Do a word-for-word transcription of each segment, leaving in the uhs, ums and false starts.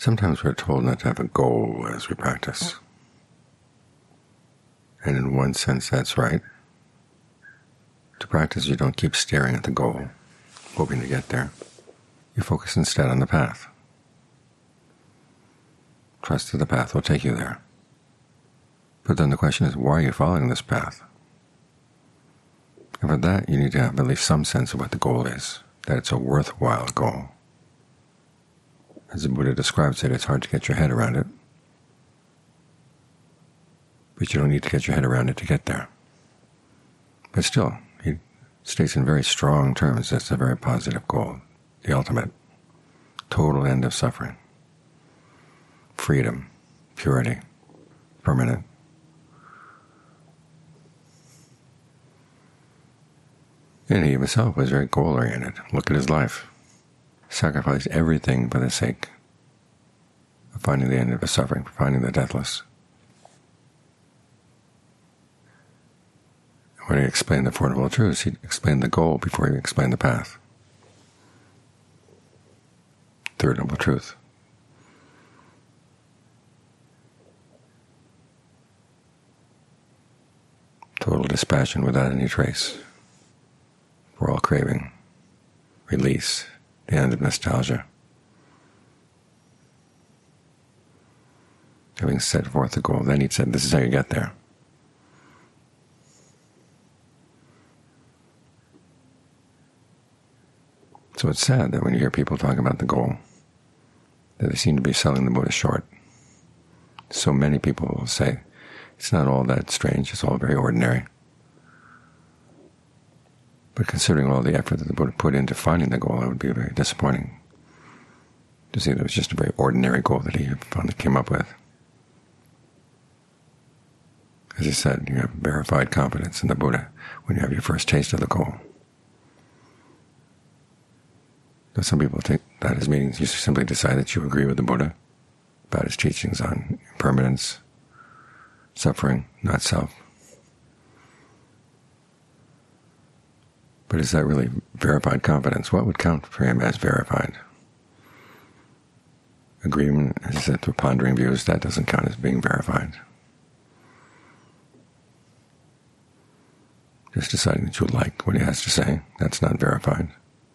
Sometimes we're told not to have a goal as we practice. And in one sense, that's right. To practice, you don't keep staring at the goal, hoping to get there. You focus instead on the path. Trust that the path will take you there. But then the question is, why are you following this path? And for that, you need to have at least some sense of what the goal is, that it's a worthwhile goal. As the Buddha describes it, it's hard to get your head around it. But you don't need to get your head around it to get there. But still, he states in very strong terms that's a very positive goal, the ultimate, total end of suffering, freedom, purity, permanent. And he himself was very goal-oriented. Look at his life. Sacrificed everything for the sake of finding the end of his suffering, finding the deathless. When he explained the Four Noble Truths, he explained the goal before he explained the path. Third Noble Truth. Total dispassion without any trace for all craving, release, the end of nostalgia. Having set forth the goal, then he said, this is how you get there. So it's sad that when you hear people talk about the goal, that they seem to be selling the Buddha short. So many people will say, it's not all that strange, it's all very ordinary. But considering all the effort that the Buddha put into finding the goal, it would be very disappointing to see that it was just a very ordinary goal that he finally came up with. As he said, you have verified confidence in the Buddha when you have your first taste of the goal. But some people take that as meaning you simply decide that you agree with the Buddha about his teachings on impermanence, suffering, not self. But is that really verified confidence? What would count for him as verified? Agreement, as he said, through pondering views, that doesn't count as being verified. Just deciding that you like what he has to say, that's not verified.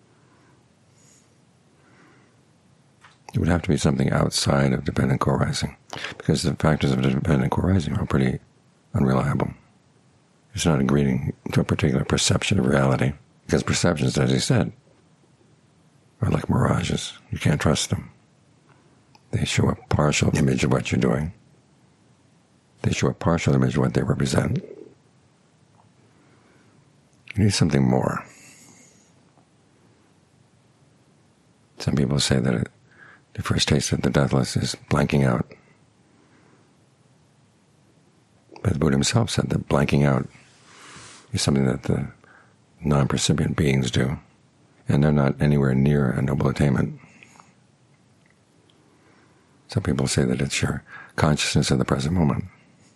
It would have to be something outside of dependent co-arising, because the factors of dependent co-arising are pretty unreliable. It's not agreeing to a particular perception of reality, because perceptions, as he said, are like mirages. You can't trust them. They show a partial image of what you're doing. They show a partial image of what they represent. You need something more. Some people say that it, the first taste of the deathless is blanking out. But the Buddha himself said that blanking out is something that the non-percipient beings do, and they're not anywhere near a noble attainment. Some people say that it's your consciousness of the present moment.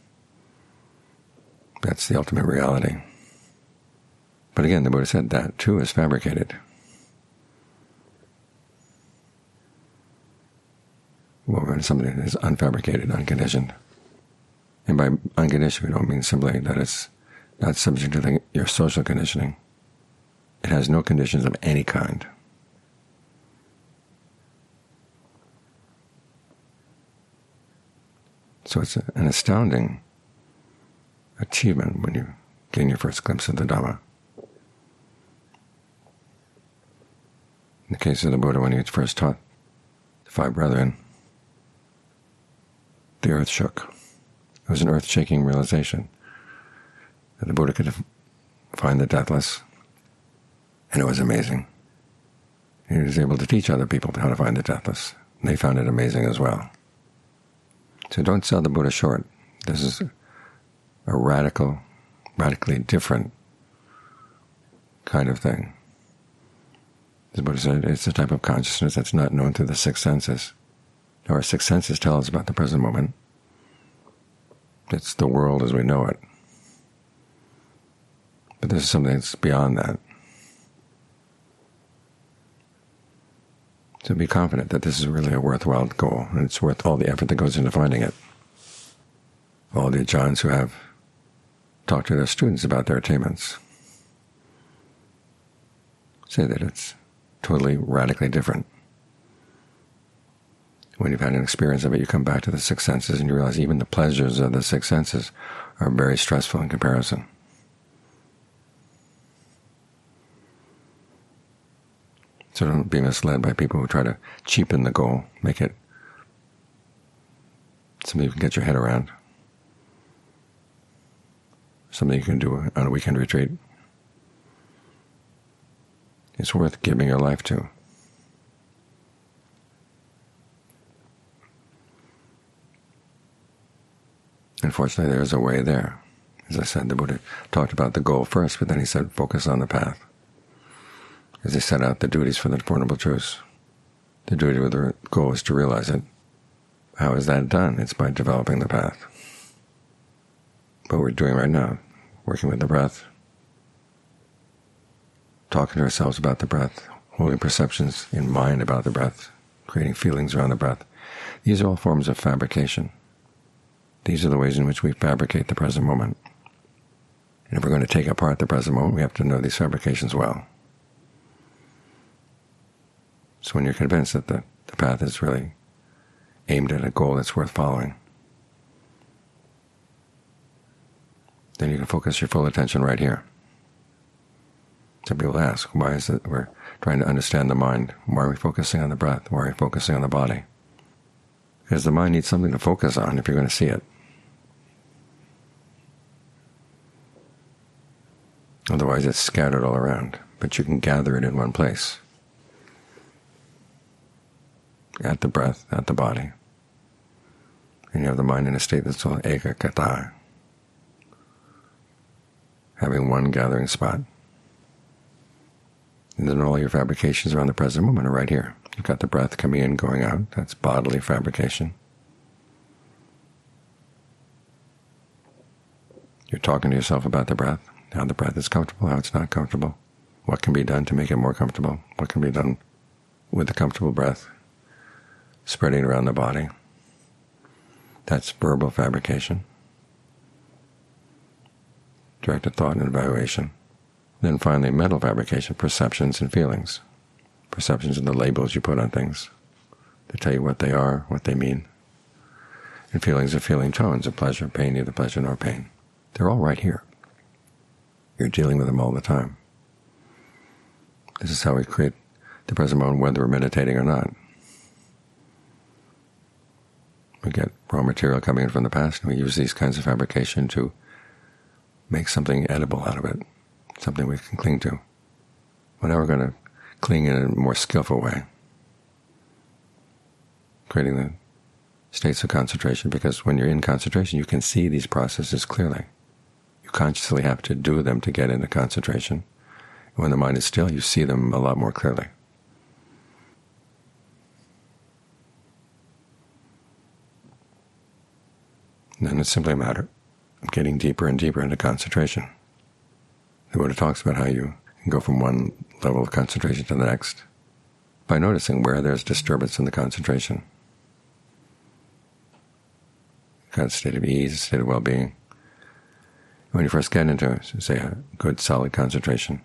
That's the ultimate reality. But again, the Buddha said that too is fabricated. Well, something that is unfabricated, unconditioned. And by unconditioned, we don't mean simply that it's not subject to the, your social conditioning. It has no conditions of any kind. So it's a, an astounding achievement when you gain your first glimpse of the Dhamma. In the case of the Buddha, when he was first taught the five brethren, the earth shook. It was an earth-shaking realization that the Buddha could find the deathless, and it was amazing. He was able to teach other people how to find the deathless, and they found it amazing as well. So don't sell the Buddha short. This is a radical, radically different kind of thing. The Buddha said it's a type of consciousness that's not known through the six senses. Our six senses tell us about the present moment. It's the world as we know it. But this is something that's beyond that. So be confident that this is really a worthwhile goal, and it's worth all the effort that goes into finding it. All the acharyas who have talked to their students about their attainments say that it's totally, radically different. When you've had an experience of it, you come back to the six senses and you realize even the pleasures of the six senses are very stressful in comparison. So don't be misled by people who try to cheapen the goal, make it something you can get your head around, something you can do on a weekend retreat. It's worth giving your life to. Unfortunately, there is a way there. As I said, the Buddha talked about the goal first, but then he said, focus on the path. As he set out the duties for the Four Noble Truths. The duty of the goal is to realize it. How is that done? It's by developing the path. What we're doing right now, working with the breath, talking to ourselves about the breath, holding perceptions in mind about the breath, creating feelings around the breath, these are all forms of fabrication. These are the ways in which we fabricate the present moment. And if we're going to take apart the present moment, we have to know these fabrications well. So when you're convinced that the, the path is really aimed at a goal that's worth following, then you can focus your full attention right here. Some people ask, why is it we're trying to understand the mind? Why are we focusing on the breath? Why are we focusing on the body? Because the mind needs something to focus on if you're going to see it. Otherwise it's scattered all around, but you can gather it in one place. At the breath, at the body. And you have the mind in a state that's called ekaggata, having one gathering spot. And then all your fabrications around the present moment are right here. You've got the breath coming in, going out. That's bodily fabrication. You're talking to yourself about the breath, how the breath is comfortable, how it's not comfortable, what can be done to make it more comfortable, what can be done with the comfortable breath spreading around the body. That's verbal fabrication. Directed thought and evaluation. Then finally, mental fabrication, perceptions and feelings. Perceptions are the labels you put on things. They tell you what they are, what they mean. And feelings are feeling tones of pleasure, pain, neither pleasure nor pain. They're all right here. You're dealing with them all the time. This is how we create the present moment, whether we're meditating or not. We get raw material coming in from the past, and we use these kinds of fabrication to make something edible out of it, something we can cling to. But now we're going to cling in a more skillful way, creating the states of concentration, because when you're in concentration, you can see these processes clearly. You consciously have to do them to get into concentration. When the mind is still, you see them a lot more clearly. And then it's simply a matter of getting deeper and deeper into concentration. The Buddha talks about how you can go from one level of concentration to the next by noticing where there's disturbance in the concentration. You've got a state of ease, a state of well-being. When you first get into, say, a good, solid concentration,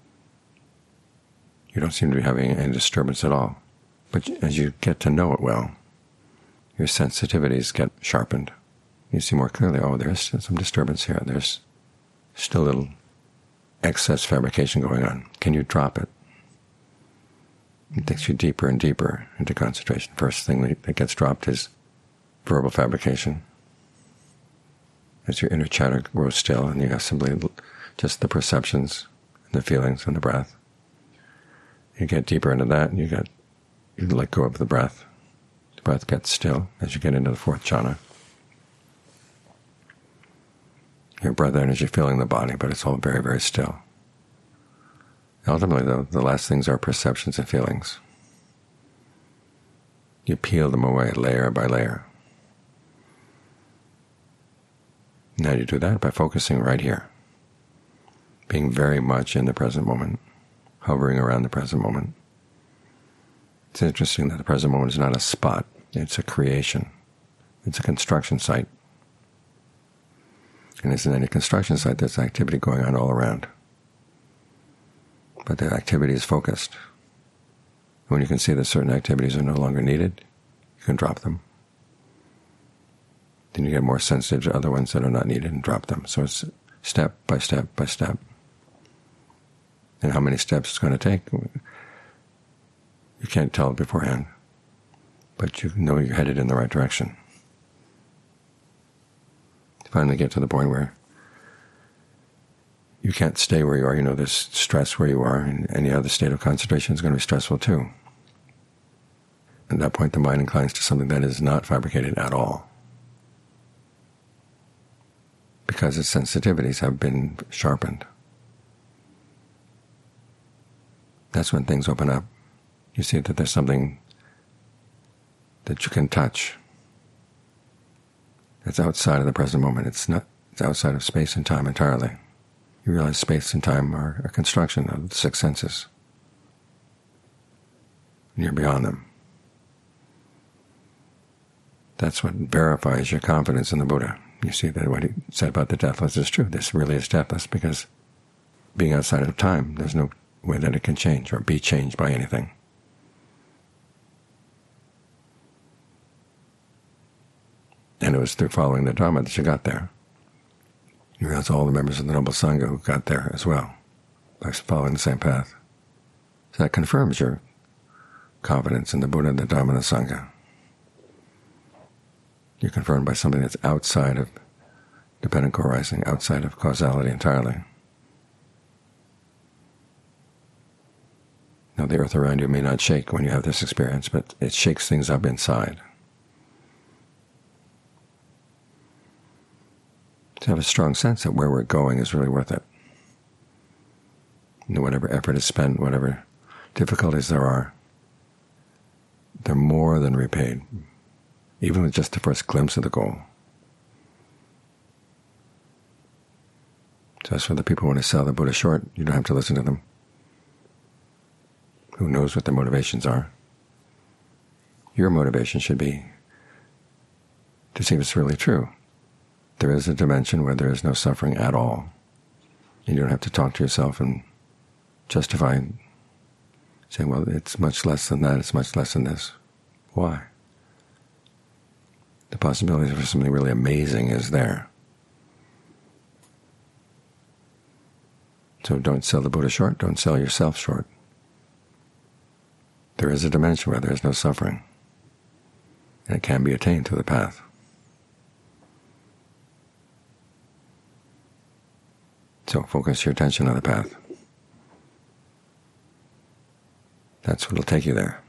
you don't seem to be having any disturbance at all. But as you get to know it well, your sensitivities get sharpened. You see more clearly, oh, there's some disturbance here. There's still a little excess fabrication going on. Can you drop it? It takes you deeper and deeper into concentration. First thing that gets dropped is verbal fabrication. As your inner chatter grows still, and you have simply just the perceptions, and the feelings, and the breath. You get deeper into that, and you get you let go of the breath. The breath gets still as you get into the fourth jhana. Your breath energy filling the body, but it's all very, very still. Ultimately, though, the last things are perceptions and feelings. You peel them away layer by layer. Now you do that by focusing right here, being very much in the present moment, hovering around the present moment. It's interesting that the present moment is not a spot. It's a creation. It's a construction site. And as in any construction site, there's activity going on all around. But the activity is focused. When you can see that certain activities are no longer needed, you can drop them. Then you get more sensitive to other ones that are not needed and drop them. So it's step by step by step. And how many steps it's going to take, you can't tell beforehand. But you know you're headed in the right direction. You finally get to the point where you can't stay where you are. You know there's stress where you are, and any other state of concentration is going to be stressful too. At that point, the mind inclines to something that is not fabricated at all, because its sensitivities have been sharpened. That's when things open up. You see that there's something that you can touch. It's outside of the present moment. It's not. It's outside of space and time entirely. You realize space and time are a construction of the six senses. And you're beyond them. That's what verifies your confidence in the Buddha. You see that what he said about the deathless is true. This really is deathless, because being outside of time, there's no way that it can change or be changed by anything. And it was through following the Dharma that you got there. You realize all the members of the Noble Sangha who got there as well, by following the same path. So that confirms your confidence in the Buddha, the Dharma, and the Sangha. You're confirmed by something that's outside of dependent co-arising, outside of causality entirely. Now, the earth around you may not shake when you have this experience, but it shakes things up inside. To have a strong sense that where we're going is really worth it. And whatever effort is spent, whatever difficulties there are, they're more than repaid, even with just the first glimpse of the goal. So as for the people who want to sell the Buddha short, you don't have to listen to them. Who knows what their motivations are? Your motivation should be to see if it's really true. There is a dimension where there is no suffering at all. And you don't have to talk to yourself and justify, saying, well, it's much less than that, it's much less than this. Why? The possibility for something really amazing is there. So don't sell the Buddha short, don't sell yourself short. There is a dimension where there is no suffering, and it can be attained through the path. So focus your attention on the path. That's what will take you there.